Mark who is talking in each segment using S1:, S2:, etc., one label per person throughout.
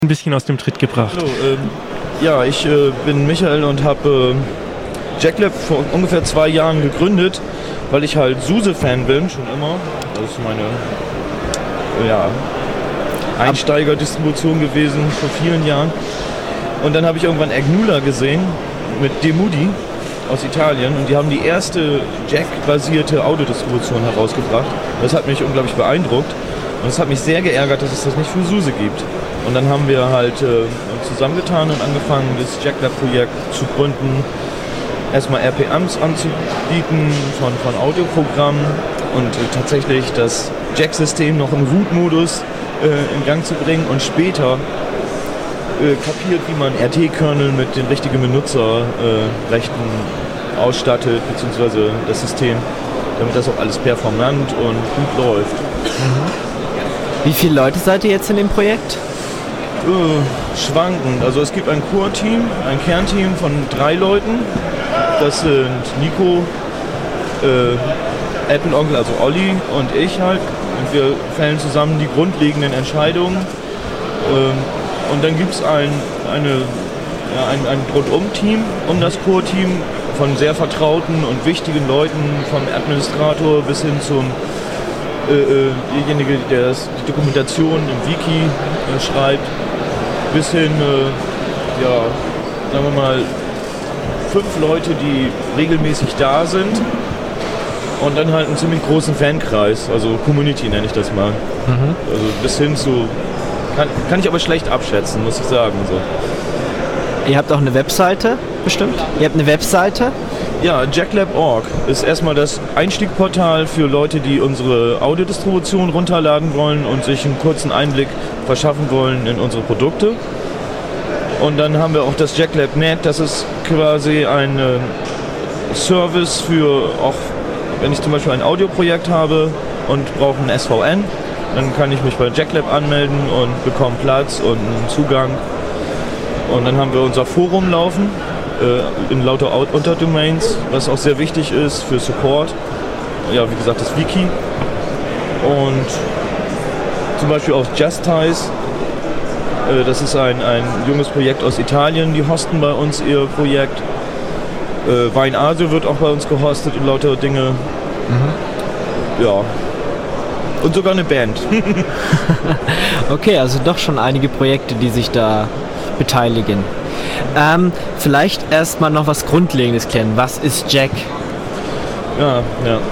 S1: ein bisschen aus dem Tritt gebracht.
S2: Hallo, ich bin Michael und habe JackLab vor ungefähr 2 Jahren gegründet, weil ich halt SUSE-Fan bin, schon immer. Das ist meine Einsteiger-Distribution gewesen vor vielen Jahren. Und dann habe ich irgendwann Agnula gesehen mit Demudi aus Italien und die haben die erste Jack-basierte Audiodistribution herausgebracht. Das hat mich unglaublich beeindruckt und es hat mich sehr geärgert, dass es das nicht für SUSE gibt. Und dann haben wir halt uns zusammengetan und angefangen, das JackLab-Projekt zu gründen, erstmal RPMs anzubieten von Audioprogrammen und tatsächlich das Jack-System noch im Root-Modus in Gang zu bringen und später kapiert, wie man RT-Kernel mit den richtigen Benutzerrechten ausstattet, beziehungsweise das System, damit das auch alles performant und gut läuft.
S3: Wie viele Leute seid ihr jetzt in dem Projekt?
S2: Schwankend. Also es gibt ein Core-Team, ein Kernteam von 3 Leuten. Das sind Nico, Apple-Onkel, also Olli und ich halt. Und wir fällen zusammen die grundlegenden Entscheidungen. Und dann gibt es ein Rundum-Team um das Core-Team von sehr vertrauten und wichtigen Leuten, vom Administrator bis hin zum derjenige, der die Dokumentation im Wiki schreibt, bis hin, sagen wir mal, 5 Leute, die regelmäßig da sind und dann halt einen ziemlich großen Fankreis, also Community nenne ich das mal. Also bis hin zu, kann ich aber schlecht abschätzen, muss ich sagen. So.
S3: Ihr habt auch eine Webseite, bestimmt? Ihr habt eine Webseite?
S2: Ja, JackLab.org ist erstmal das Einstiegsportal für Leute, die unsere Audiodistribution runterladen wollen und sich einen kurzen Einblick verschaffen wollen in unsere Produkte. Und dann haben wir auch das JackLab.net, das ist quasi ein Service für, auch wenn ich zum Beispiel ein Audioprojekt habe und brauche einen SVN, dann kann ich mich bei JackLab anmelden und bekomme Platz und einen Zugang. Und dann haben wir unser Forum laufen, in lauter Unterdomains, was auch sehr wichtig ist für Support. Ja, wie gesagt, das Wiki. Und zum Beispiel auch Justice. Das ist ein junges Projekt aus Italien, die hosten bei uns ihr Projekt. Weinasio wird auch bei uns gehostet und lauter Dinge. Ja. Und sogar eine Band.
S3: Okay, also doch schon einige Projekte, die sich da beteiligen. Vielleicht erstmal noch was Grundlegendes klären. Was ist Jack?
S2: Ja.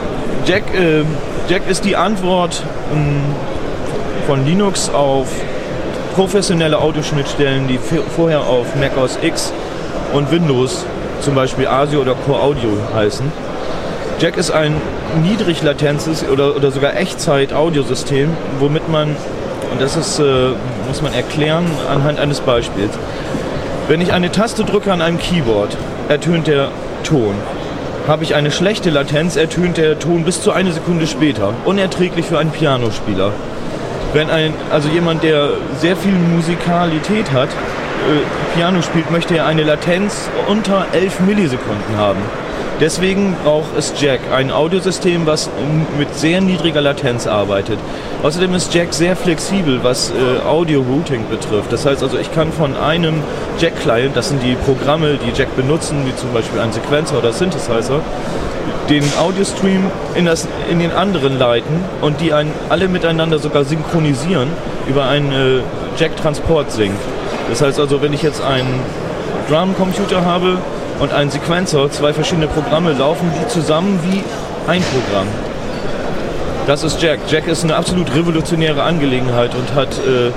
S2: Jack ist die Antwort von Linux auf professionelle Audioschnittstellen, die vorher auf Mac OS X und Windows, zum Beispiel ASIO oder Core Audio heißen. Jack ist ein Niedriglatenzes oder sogar Echtzeit-Audiosystem, womit man, und das ist, muss man erklären anhand eines Beispiels. Wenn ich eine Taste drücke an einem Keyboard, ertönt der Ton. Habe ich eine schlechte Latenz, ertönt der Ton bis zu 1 Sekunde später. Unerträglich für einen Pianospieler. Wenn jemand, der sehr viel Musikalität hat, Piano spielt, möchte er eine Latenz unter 11 Millisekunden haben. Deswegen braucht es Jack, ein Audiosystem, was mit sehr niedriger Latenz arbeitet. Außerdem ist Jack sehr flexibel, was Audio-Routing betrifft. Das heißt also, ich kann von einem Jack-Client, das sind die Programme, die Jack benutzen, wie zum Beispiel ein Sequencer oder Synthesizer, den Audiostream in den anderen leiten und die alle miteinander sogar synchronisieren über einen Jack-Transport-Sync. Das heißt also, wenn ich jetzt einen Drumcomputer habe und einen Sequencer, 2 verschiedene Programme, laufen die zusammen wie ein Programm. Das ist Jack. Jack ist eine absolut revolutionäre Angelegenheit und hat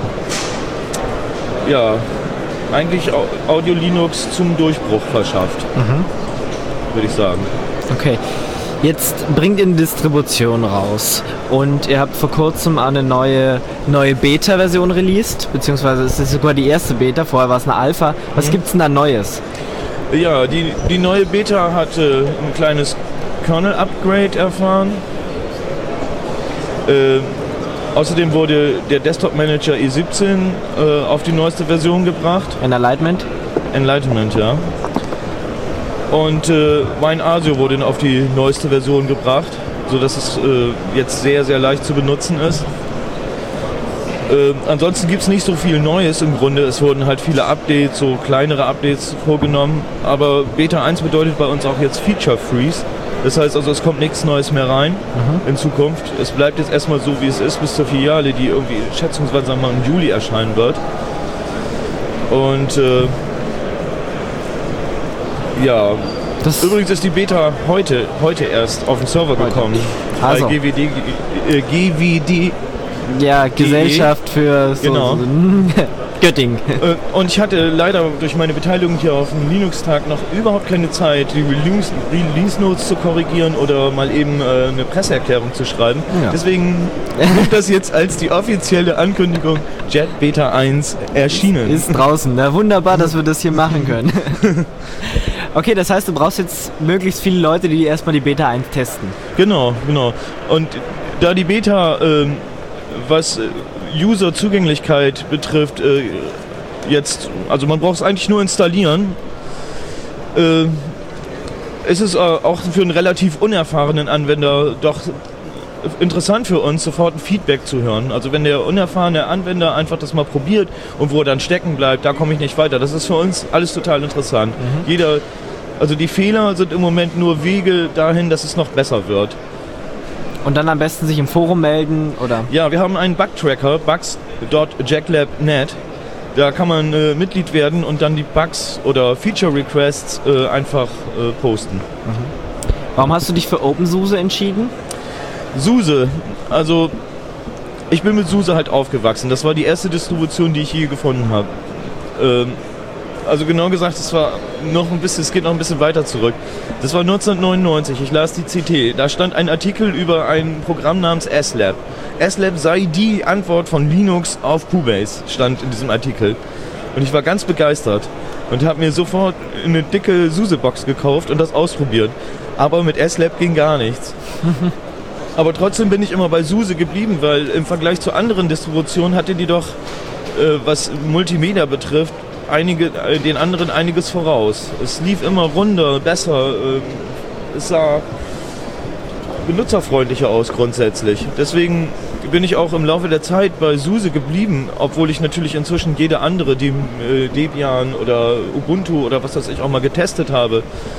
S2: eigentlich Audio Linux zum Durchbruch verschafft, würde ich sagen.
S3: Okay, jetzt bringt ihr eine Distribution raus und ihr habt vor kurzem eine neue Beta-Version released, beziehungsweise es ist sogar die erste Beta, vorher war es eine Alpha. Was gibt's denn da Neues?
S2: Ja, die neue Beta hat ein kleines Kernel-Upgrade erfahren. Außerdem wurde der Desktop Manager E17 auf die neueste Version gebracht.
S3: Enlightenment?
S2: Enlightenment, ja. Und WineAsio wurde auf die neueste Version gebracht, sodass es jetzt sehr, sehr leicht zu benutzen ist. Ansonsten gibt es nicht so viel Neues im Grunde. Es wurden halt viele Updates, so kleinere Updates vorgenommen. Aber Beta 1 bedeutet bei uns auch jetzt Feature Freeze. Das heißt also, es kommt nichts Neues mehr rein in Zukunft. Es bleibt jetzt erstmal so, wie es ist, bis zur Filiale, die irgendwie schätzungsweise sagen wir mal, im Juli erscheinen wird. Und ja, übrigens ist die Beta heute erst auf den Server gekommen.
S3: Also.
S2: Bei GWD.
S3: Ja, Gesellschaft für
S2: Genau.
S3: Göttingen.
S2: Und ich hatte leider durch meine Beteiligung hier auf dem Linux-Tag noch überhaupt keine Zeit, die Release-Notes zu korrigieren oder mal eben eine Presseerklärung zu schreiben. Ja. Deswegen kommt das jetzt als die offizielle Ankündigung Jet Beta 1 erschienen.
S3: Ist draußen. Na, wunderbar, dass wir das hier machen können. Okay, das heißt, du brauchst jetzt möglichst viele Leute, die erstmal die Beta 1 testen.
S2: Genau. Und da die Beta, was User-Zugänglichkeit betrifft, jetzt, also man braucht es eigentlich nur installieren, ist es auch für einen relativ unerfahrenen Anwender doch interessant für uns, sofort ein Feedback zu hören. Also wenn der unerfahrene Anwender einfach das mal probiert und wo er dann stecken bleibt, da komme ich nicht weiter. Das ist für uns alles total interessant. Also die Fehler sind im Moment nur Wege dahin, dass es noch besser wird.
S3: Und dann am besten sich im Forum melden, oder? Ja,
S2: wir haben einen Bug-Tracker, bugs.jacklab.net. Da kann man Mitglied werden und dann die Bugs oder Feature-Requests einfach posten.
S3: Warum hast du dich für OpenSUSE entschieden?
S2: SUSE, also ich bin mit SUSE halt aufgewachsen. Das war die erste Distribution, die ich je gefunden habe. Also genau gesagt, es geht noch ein bisschen weiter zurück. Das war 1999, ich las die CT. Da stand ein Artikel über ein Programm namens SLab. SLab sei die Antwort von Linux auf Cubase, stand in diesem Artikel. Und ich war ganz begeistert und habe mir sofort eine dicke SUSE-Box gekauft und das ausprobiert. Aber mit SLab ging gar nichts. Aber trotzdem bin ich immer bei SUSE geblieben, weil im Vergleich zu anderen Distributionen hatte die doch, was Multimedia betrifft, den anderen einiges voraus. Es lief immer runder, besser, es sah benutzerfreundlicher aus grundsätzlich. Deswegen bin ich auch im Laufe der Zeit bei SUSE geblieben, obwohl ich natürlich inzwischen jede andere, die Debian oder Ubuntu oder was weiß ich auch mal getestet habe.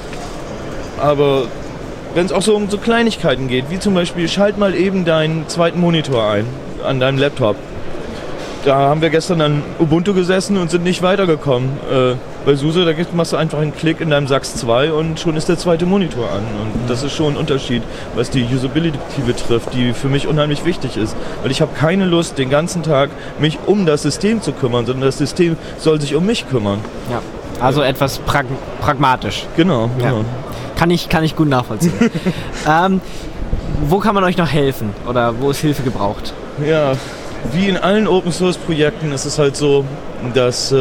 S2: Aber wenn es auch so um so Kleinigkeiten geht, wie zum Beispiel, schalt mal eben deinen zweiten Monitor ein an deinem Laptop. Da haben wir gestern an Ubuntu gesessen und sind nicht weitergekommen. Bei SUSE, da machst du einfach einen Klick in deinem SAX 2 und schon ist der zweite Monitor an. Und das ist schon ein Unterschied, was die Usability betrifft, die für mich unheimlich wichtig ist. Weil ich habe keine Lust, den ganzen Tag mich um das System zu kümmern, sondern das System soll sich um mich kümmern.
S3: Ja, also etwas pragmatisch.
S2: Genau.
S3: Ja. Kann ich gut nachvollziehen. Wo kann man euch noch helfen oder wo ist Hilfe gebraucht?
S2: Ja, wie in allen Open-Source-Projekten ist es halt so, dass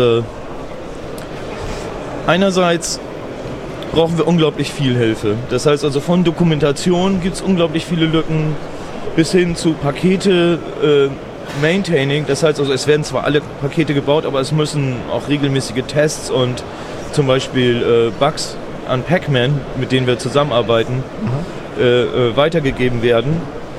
S2: einerseits brauchen wir unglaublich viel Hilfe. Das heißt also, von Dokumentation gibt es unglaublich viele Lücken bis hin zu Pakete, Maintaining. Das heißt also, es werden zwar alle Pakete gebaut, aber es müssen auch regelmäßige Tests und zum Beispiel Bugs an Pacman, mit denen wir zusammenarbeiten, weitergegeben werden.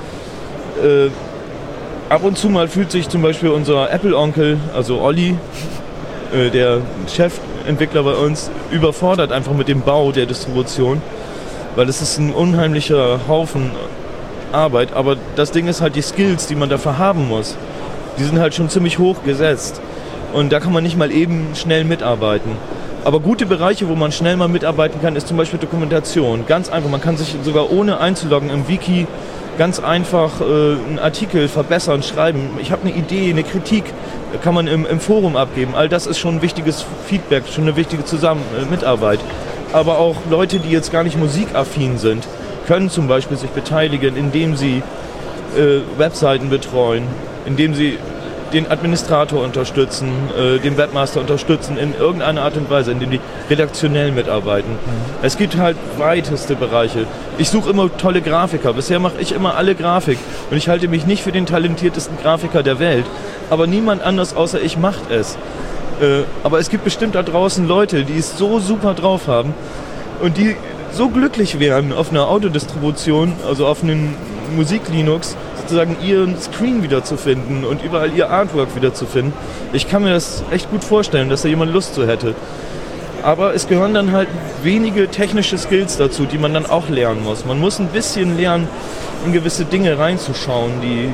S2: Ab und zu mal fühlt sich zum Beispiel unser Apple-Onkel, also Olli, der Chefentwickler bei uns, überfordert einfach mit dem Bau der Distribution, weil es ist ein unheimlicher Haufen Arbeit, aber das Ding ist halt, die Skills, die man dafür haben muss, die sind halt schon ziemlich hoch gesetzt und da kann man nicht mal eben schnell mitarbeiten. Aber gute Bereiche, wo man schnell mal mitarbeiten kann, ist zum Beispiel Dokumentation. Ganz einfach, man kann sich sogar ohne einzuloggen im Wiki ganz einfach einen Artikel verbessern, schreiben. Ich habe eine Idee, eine Kritik, kann man im Forum abgeben. All das ist schon ein wichtiges Feedback, schon eine wichtige Mitarbeit. Aber auch Leute, die jetzt gar nicht musikaffin sind, können zum Beispiel sich beteiligen, indem sie Webseiten betreuen, indem sie den Administrator unterstützen, den Webmaster unterstützen in irgendeiner Art und Weise, indem die redaktionell mitarbeiten. Es gibt halt weiteste Bereiche. Ich suche immer tolle Grafiker. Bisher mache ich immer alle Grafik und ich halte mich nicht für den talentiertesten Grafiker der Welt. Aber niemand anders außer ich macht es. Aber es gibt bestimmt da draußen Leute, die es so super drauf haben und die so glücklich wären auf einer Autodistribution, also auf einem Musik-Linux, sozusagen ihren Screen wiederzufinden und überall ihr Artwork wiederzufinden. Ich kann mir das echt gut vorstellen, dass da jemand Lust zu hätte. Aber es gehören dann halt wenige technische Skills dazu, die man dann auch lernen muss. Man muss ein bisschen lernen, in gewisse Dinge reinzuschauen, die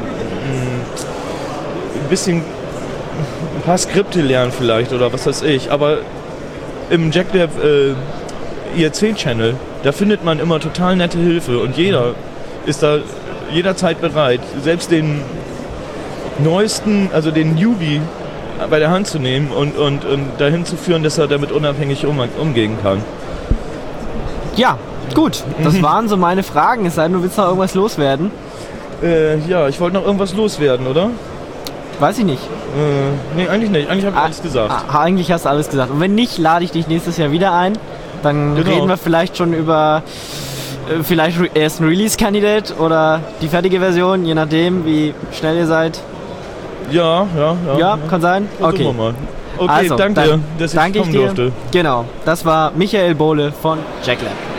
S2: ein paar Skripte lernen vielleicht oder was weiß ich. Aber im JackDev IRC-Channel, da findet man immer total nette Hilfe und jeder ist da jederzeit bereit, selbst den neuesten, also den Newbie bei der Hand zu nehmen und dahin zu führen, dass er damit unabhängig umgehen kann.
S3: Ja, gut. Das waren so meine Fragen. Es sei denn, du willst noch irgendwas loswerden.
S2: Ja, ich wollte noch irgendwas loswerden, oder?
S3: Weiß ich nicht.
S2: Nee, eigentlich nicht. Eigentlich habe ich alles gesagt.
S3: Eigentlich hast du alles gesagt. Und wenn nicht, lade ich dich nächstes Jahr wieder ein. Dann reden wir vielleicht schon über vielleicht erst ein Release-Kandidat oder die fertige Version, je nachdem, wie schnell ihr seid. Ja, kann sein. Okay,
S2: mal. Okay,
S3: also,
S2: danke, dass ich kommen durfte.
S3: Genau, das war Michael Bohle von JackLab.